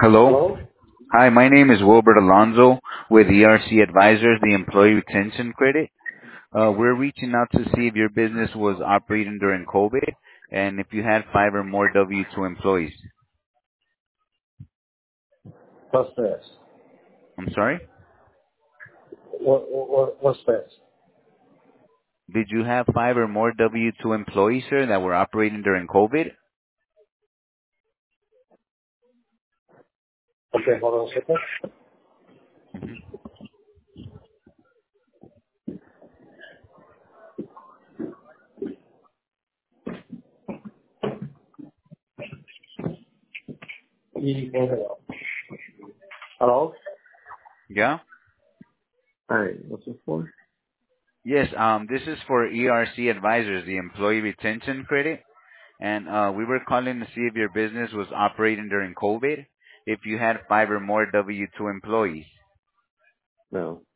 Hello. Hello? Hi, my name is Wilbert Alonzo with ERC Advisors, the Employee Retention Credit. We're reaching out to see if your business was operating during COVID and if you had 5 or more W-2 employees. What's this? I'm sorry? What's this? Did you have 5 or more W-2 employees, sir, that were operating during COVID? Okay, hold on a second. hmm Hold on. Hello? Yeah? Hi, what's it for? Yes, this is for ERC Advisors, the Employee Retention Credit. And we were calling to see if your business was operating during COVID, if you had 5 or more W-2 employees. No.